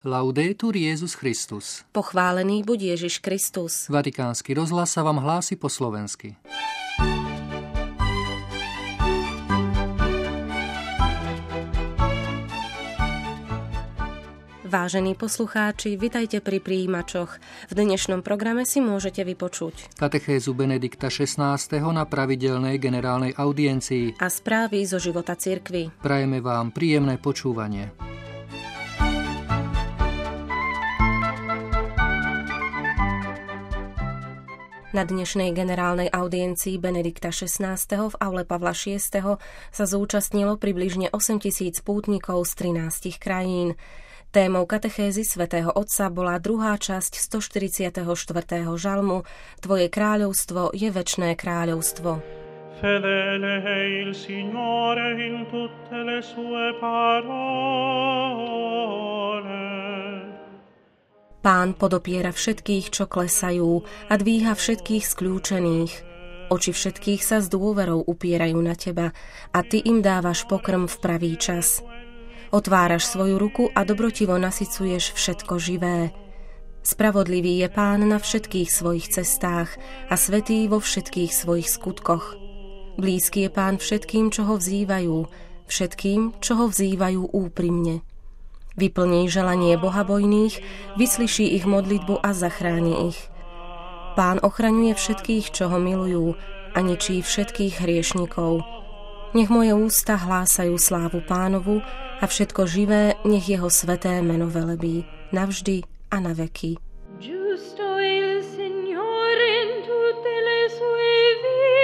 Laudetur Jesus Christus. Pochválený buď Ježiš Kristus. Vatikánsky rozhlas sa vám hlási po slovensky. Vážení poslucháči, vitajte pri prijímačoch. V dnešnom programe si môžete vypočuť Katechézu Benedikta XVI. Na pravidelnej generálnej audiencii a správy zo života cirkvi. Prajeme vám príjemné počúvanie. Na dnešnej generálnej audiencii Benedikta XVI. V aule Pavla VI. Sa zúčastnilo približne 8 000 pútnikov z 13 krajín. Témou katechézy svätého Otca bola druhá časť 144. žalmu Tvoje kráľovstvo je večné kráľovstvo. Fedele è il Signore in tutte le sue parole. Pán podopiera všetkých, čo klesajú, a dvíha všetkých skľúčených. Oči všetkých sa s dôverou upierajú na teba a ty im dávaš pokrm v pravý čas. Otváraš svoju ruku a dobrotivo nasycuješ všetko živé. Spravodlivý je Pán na všetkých svojich cestách a svätý vo všetkých svojich skutkoch. Blízky je Pán všetkým, čo ho vzývajú, všetkým, čo ho vzývajú úprimne. Vyplní želanie bohabojných, vyslyší ich modlitbu a zachráni ich. Pán ochraňuje všetkých, čo ho milujú, a ničí všetkých hriešnikov. Nech moje ústa hlásajú slávu Pánovu a všetko živé nech jeho sväté meno velebí, navždy a na veky. Giusto il Signore in tutte le sue vie.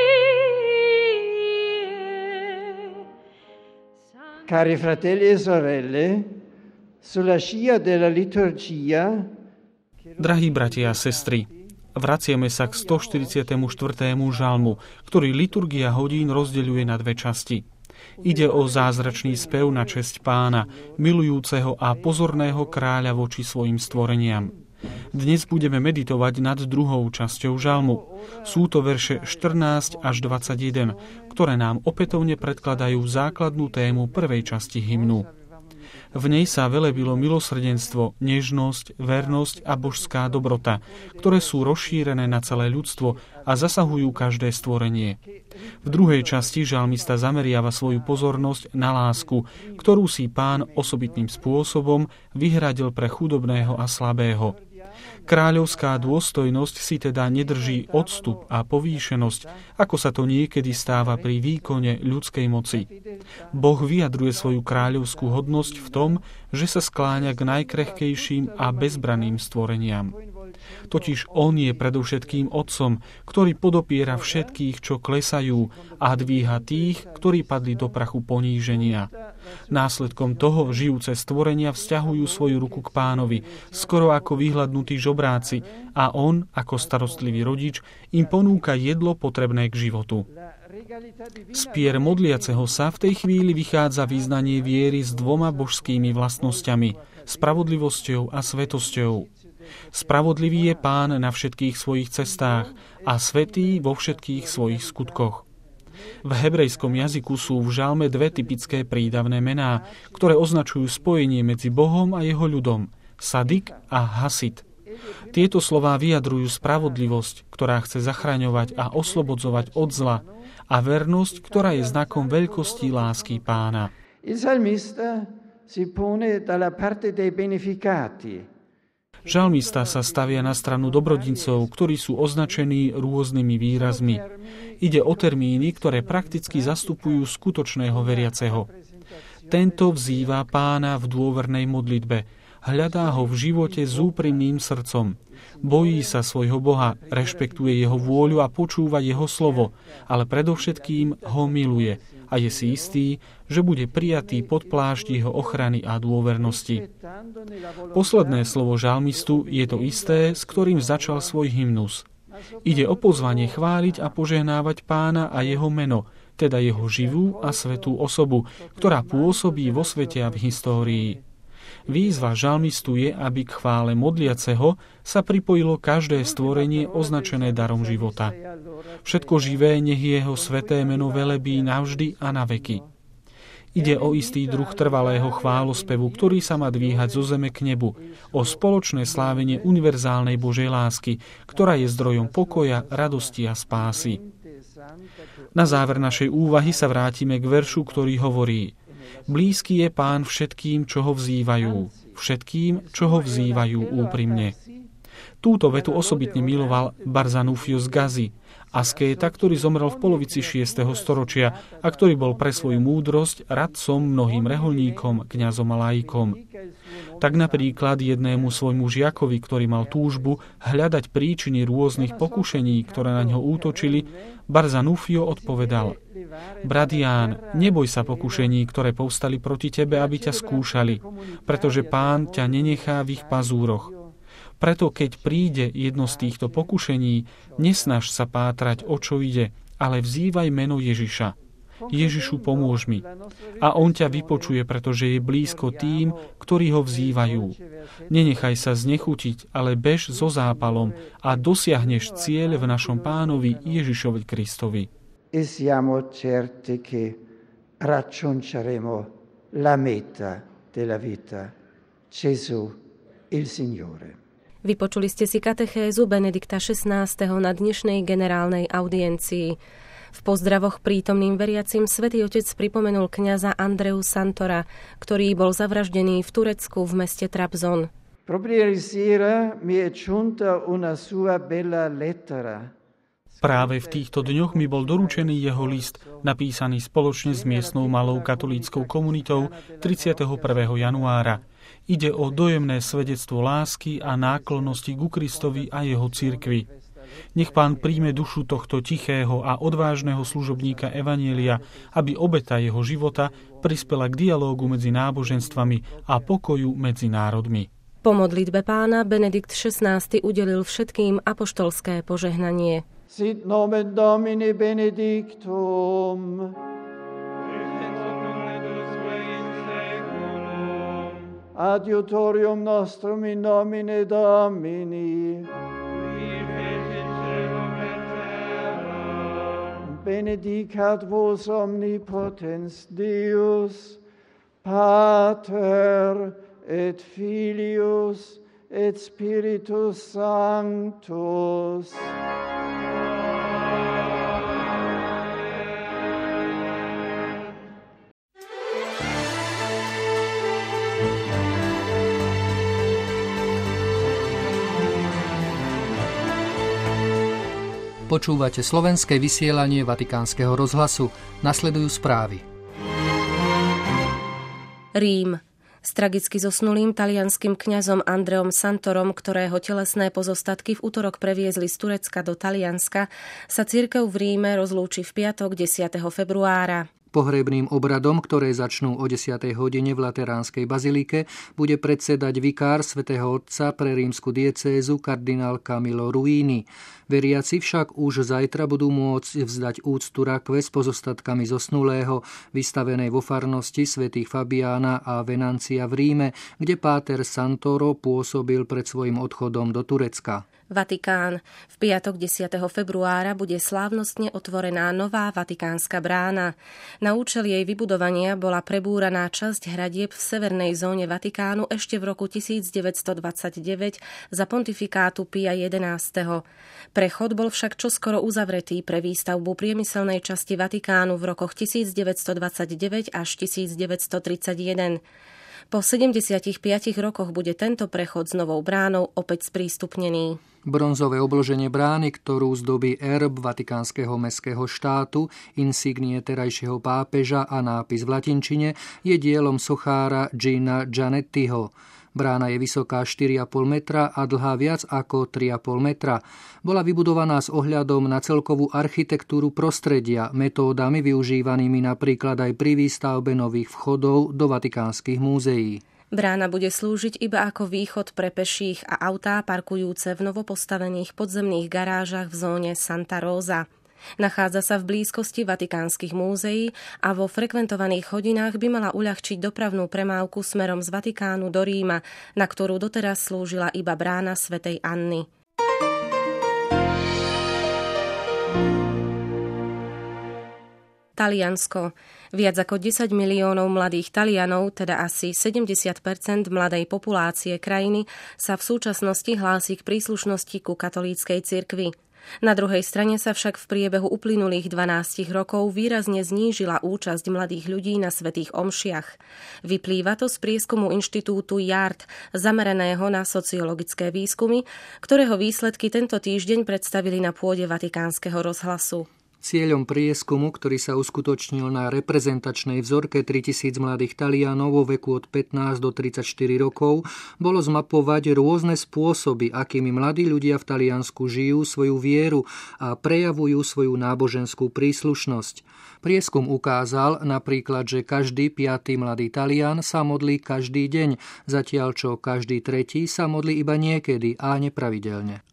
Cari fratelli e sorelle, sulla scia della liturgia. Drahí bratia a sestry, vraciame sa k 144. žalmu, ktorý liturgia hodín rozdeľuje na dve časti. Ide o zázračný spev na česť Pána, milujúceho a pozorného kráľa voči svojim stvoreniam. Dnes budeme meditovať nad druhou časťou žalmu. Sú to verše 14 až 21, ktoré nám opätovne predkladajú základnú tému prvej časti hymnu. V nej sa velebilo milosrdenstvo, nežnosť, vernosť a božská dobrota, ktoré sú rozšírené na celé ľudstvo a zasahujú každé stvorenie. V druhej časti žalmista zameriava svoju pozornosť na lásku, ktorú si Pán osobitným spôsobom vyhradil pre chudobného a slabého. Kráľovská dôstojnosť si teda nedrží odstup a povýšenosť, ako sa to niekedy stáva pri výkone ľudskej moci. Boh vyjadruje svoju kráľovskú hodnosť v tom, že sa skláňa k najkrehkejším a bezbranným stvoreniam. Totiž on je predovšetkým otcom, ktorý podopiera všetkých, čo klesajú, a dvíha tých, ktorí padli do prachu poníženia. Následkom toho žijúce stvorenia vzťahujú svoju ruku k Pánovi, skoro ako vyhladnutí žobráci, a on, ako starostlivý rodič, im ponúka jedlo potrebné k životu. Z pier modliaceho sa v tej chvíli vychádza vyznanie viery s dvoma božskými vlastnosťami, spravodlivosťou a svätosťou. Spravodlivý je Pán na všetkých svojich cestách a svätý vo všetkých svojich skutkoch. V hebrejskom jazyku sú v žalme dve typické prídavné mená, ktoré označujú spojenie medzi Bohom a jeho ľudom, sadik a hasid. Tieto slová vyjadrujú spravodlivosť, ktorá chce zachraňovať a oslobodzovať od zla, a vernosť, ktorá je znakom veľkosti lásky Pána. Il salmista si pone dalla parte dei beneficati. Žalmista sa stavia na stranu dobrodincov, ktorí sú označení rôznymi výrazmi. Ide o termíny, ktoré prakticky zastupujú skutočného veriaceho. Tento vzýva Pána v dôvernej modlitbe, hľadá ho v živote s úprimným srdcom. Bojí sa svojho Boha, rešpektuje jeho vôľu a počúva jeho slovo, ale predovšetkým ho miluje a je si istý, že bude prijatý pod plášť jeho ochrany a dôvernosti. Posledné slovo žalmistu je to isté, s ktorým začal svoj hymnus. Ide o pozvanie chváliť a požehnávať Pána a jeho meno, teda jeho živú a svätú osobu, ktorá pôsobí vo svete a v histórii. Výzva žalmistu je, aby k chvále modliaceho sa pripojilo každé stvorenie označené darom života. Všetko živé nech jeho sväté meno velebí navždy a na veky. Ide o istý druh trvalého chválospevu, ktorý sa má dvíhať zo zeme k nebu, o spoločné slávenie univerzálnej Božej lásky, ktorá je zdrojom pokoja, radosti a spásy. Na záver našej úvahy sa vrátime k veršu, ktorý hovorí: Blízky je Pán všetkým, čo ho vzývajú, všetkým, čo ho vzývajú úprimne. Túto vetu osobitne miloval Barzanúfius Gazi, askéta, ktorý zomrel v polovici 6. storočia a ktorý bol pre svoju múdrosť radcom mnohým reholníkom, kňazom a laikom. Tak napríklad jednému svojmu žiakovi, ktorý mal túžbu hľadať príčiny rôznych pokušení, ktoré na ňo útočili, Barzanúfio odpovedal: Brat Ján, neboj sa pokušení, ktoré povstali proti tebe, aby ťa skúšali, pretože Pán ťa nenechá v ich pazúroch. Preto keď príde jedno z týchto pokušení, nesnaž sa pátrať, o čo ide, ale vzývaj meno Ježiša. Ježišu, pomôž mi. A on ťa vypočuje, pretože je blízko tým, ktorí ho vzývajú. Nenechaj sa znechutiť, ale bež so zápalom a dosiahneš cieľ v našom Pánovi Ježišovi Kristovi. E siamo certi che raggiungeremo la meta della vita, Gesù il Signore. Vypočuli ste si katechézu Benedikta XVI. Na dnešnej generálnej audiencii. V pozdravoch prítomným veriacim Svätý Otec pripomenul kňaza Andreu Santora, ktorý bol zavraždený v Turecku v meste Trabzon. Práve v týchto dňoch mi bol doručený jeho list, napísaný spoločne s miestnou malou katolíckou komunitou 31. januára. Ide o dojemné svedectvo lásky a náklonnosti ku Kristovi a jeho cirkvi. Nech Pán príjme dušu tohto tichého a odvážneho služobníka Evanjelia, aby obeta jeho života prispela k dialógu medzi náboženstvami a pokoju medzi národmi. Po modlitbe Pána Benedikt XVI. Udelil všetkým apoštolské požehnanie. Sit nomen Domini benedictum. Adiutorium nostrum in nomine Domini. Benedicat vos omnipotens Deus, Pater et Filius et Spiritus Sanctus. Počúvate slovenské vysielanie Vatikánskeho rozhlasu. Nasledujú správy. Rím. S tragicky zosnulým talianskym kňazom Andreom Santorom, ktorého telesné pozostatky v utorok previezli z Turecka do Talianska, sa cirkev v Ríme rozlúči v piatok 10. februára. Pohrebným obradom, ktoré začnú o 10. hodine v Lateránskej bazilike, bude predsedať vikár svätého Otca pre rímsku diecézu kardinál Camillo Ruini. Veriaci však už zajtra budú môcť vzdať úctu rakve s pozostatkami zosnulého, vystavenej vo farnosti svätých Fabiána a Venancia v Ríme, kde páter Santoro pôsobil pred svojim odchodom do Turecka. Vatikán. V piatok 10. februára bude slávnostne otvorená nová vatikánska brána. Na účel jej vybudovania bola prebúraná časť hradieb v severnej zóne Vatikánu ešte v roku 1929 za pontifikátu Pia XI. Prechod bol však čoskoro uzavretý pre výstavbu priemyselnej časti Vatikánu v rokoch 1929 až 1931. Po 75 rokoch bude tento prechod s novou bránou opäť sprístupnený. Bronzové obloženie brány, ktorú zdobí erb Vatikánskeho mestského štátu, insignie terajšieho pápeža a nápis v latinčine, je dielom sochára Gina Gianettiho. Brána je vysoká 4,5 metra a dlhá viac ako 3,5 metra. Bola vybudovaná s ohľadom na celkovú architektúru prostredia, metódami využívanými napríklad aj pri výstavbe nových vchodov do vatikánskych múzeí. Brána bude slúžiť iba ako východ pre peších a autá parkujúce v novopostavených podzemných garážach v zóne Santa Rosa. Nachádza sa v blízkosti vatikánskych múzeí a vo frekventovaných hodinách by mala uľahčiť dopravnú premávku smerom z Vatikánu do Ríma, na ktorú doteraz slúžila iba brána svätej Anny. Taliansko. Viac ako 10 miliónov mladých Talianov, teda asi 70% mladej populácie krajiny, sa v súčasnosti hlási k príslušnosti ku katolíckej cirkvi. Na druhej strane sa však v priebehu uplynulých 12 rokov výrazne znížila účasť mladých ľudí na svätých omšiach. Vyplýva to z prieskumu inštitútu JARD, zameraného na sociologické výskumy, ktorého výsledky tento týždeň predstavili na pôde Vatikánskeho rozhlasu. Cieľom prieskumu, ktorý sa uskutočnil na reprezentačnej vzorke 3000 mladých Talianov vo veku od 15 do 34 rokov, bolo zmapovať rôzne spôsoby, akými mladí ľudia v Taliansku žijú svoju vieru a prejavujú svoju náboženskú príslušnosť. Prieskum ukázal napríklad, že každý 5. mladý Talian sa modlí každý deň, zatiaľ čo každý 3. sa modlí iba niekedy a nepravidelne.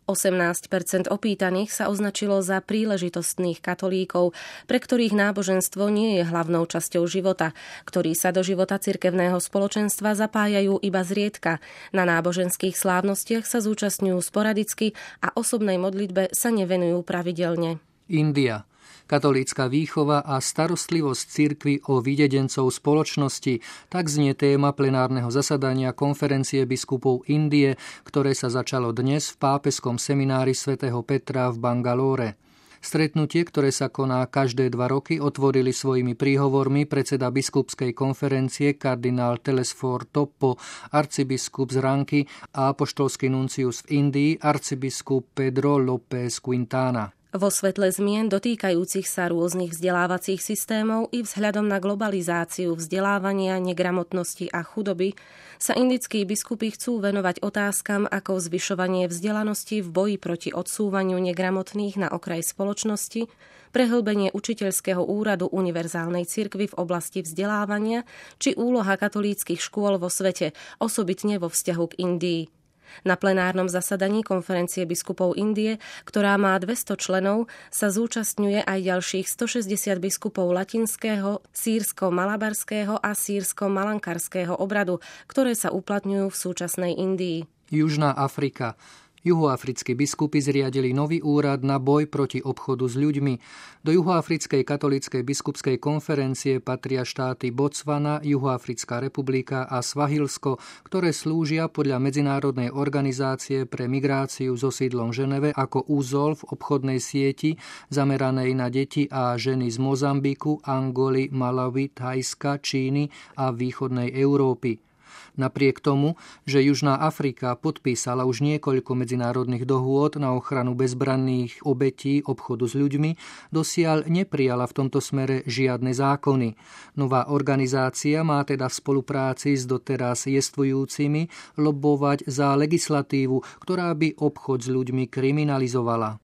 18% opýtaných sa označilo za príležitostných katolíkov, pre ktorých náboženstvo nie je hlavnou časťou života, ktorí sa do života cirkevného spoločenstva zapájajú iba zriedka. Na náboženských slávnostiach sa zúčastňujú sporadicky a osobnej modlitbe sa nevenujú pravidelne. India. Katolícka výchova a starostlivosť cirkvi o videdencov spoločnosti, tak znie téma plenárneho zasadania konferencie biskupov Indie, ktoré sa začalo dnes v pápeskom seminári svätého Petra v Bangalore. Stretnutie, ktoré sa koná každé 2 roky, otvorili svojimi príhovormi predseda biskupskej konferencie kardinál Telesfor Toppo, arcibiskup z Ranky a apoštolský nuncius v Indii arcibiskup Pedro López Quintana. Vo svetle zmien dotýkajúcich sa rôznych vzdelávacích systémov i vzhľadom na globalizáciu vzdelávania, negramotnosti a chudoby sa indickí biskupy chcú venovať otázkam ako zvyšovanie vzdelanosti v boji proti odsúvaniu negramotných na okraj spoločnosti, prehlbenie učiteľského úradu univerzálnej cirkvi v oblasti vzdelávania či úloha katolíckych škôl vo svete, osobitne vo vzťahu k Indii. Na plenárnom zasadaní konferencie biskupov Indie, ktorá má 200 členov, sa zúčastňuje aj ďalších 160 biskupov latinského, sýrsko-malabarského a sýrsko-malankarského obradu, ktoré sa uplatňujú v súčasnej Indii. Južná Afrika. Juhoafrickí biskupy zriadili nový úrad na boj proti obchodu s ľuďmi. Do Juhoafrickej katolíckej biskupskej konferencie patria štáty Botswana, Juhoafrická republika a Svahilsko, ktoré slúžia podľa Medzinárodnej organizácie pre migráciu so sídlom v Ženeve ako úzol v obchodnej sieti zameranej na deti a ženy z Mozambiku, Angoly, Malawi, Thajska, Číny a východnej Európy. Napriek tomu, že Južná Afrika podpísala už niekoľko medzinárodných dohôd na ochranu bezbranných obetí obchodu s ľuďmi, dosiaľ neprijala v tomto smere žiadne zákony. Nová organizácia má teda v spolupráci s doteraz jestvujúcimi lobovať za legislatívu, ktorá by obchod s ľuďmi kriminalizovala.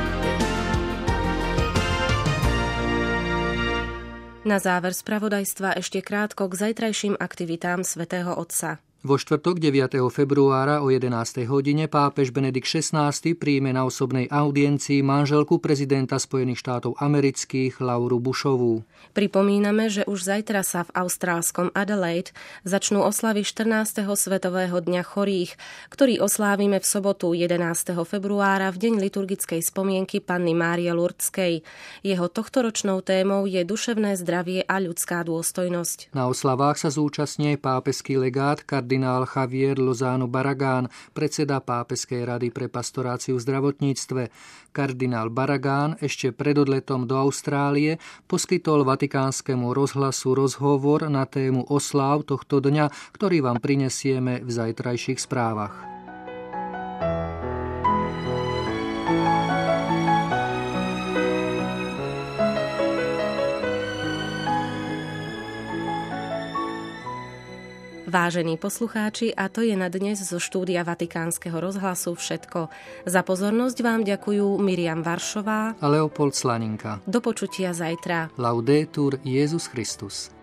Na záver spravodajstva ešte krátko k zajtrajším aktivitám svätého Otca. Vo štvrtok 9. februára o 11. hodine pápež Benedikt XVI príjme na osobnej audiencii manželku prezidenta Spojených štátov amerických Lauru Bushovú. Pripomíname, že už zajtra sa v austrálskom Adelaide začnú oslavy 14. svetového dňa chorých, ktorý oslávime v sobotu 11. februára v deň liturgickej spomienky Panny Márie Lurdskej. Jeho tohtoročnou témou je duševné zdravie a ľudská dôstojnosť. Na oslavách sa zúčastní pápeský legát kardinál Javier Lozano Barragán, predseda Pápeskej rady pre pastoráciu v zdravotníctve. Kardinál Barragán ešte pred odletom do Austrálie poskytol Vatikánskemu rozhlasu rozhovor na tému osláv tohto dňa, ktorý vám prinesieme v zajtrajších správach. Vážení poslucháči, a to je na dnes zo štúdia Vatikánskeho rozhlasu všetko. Za pozornosť vám ďakujú Miriam Varšová a Leopold Slaninka. Do počutia zajtra. Laudetur Jesus Christus.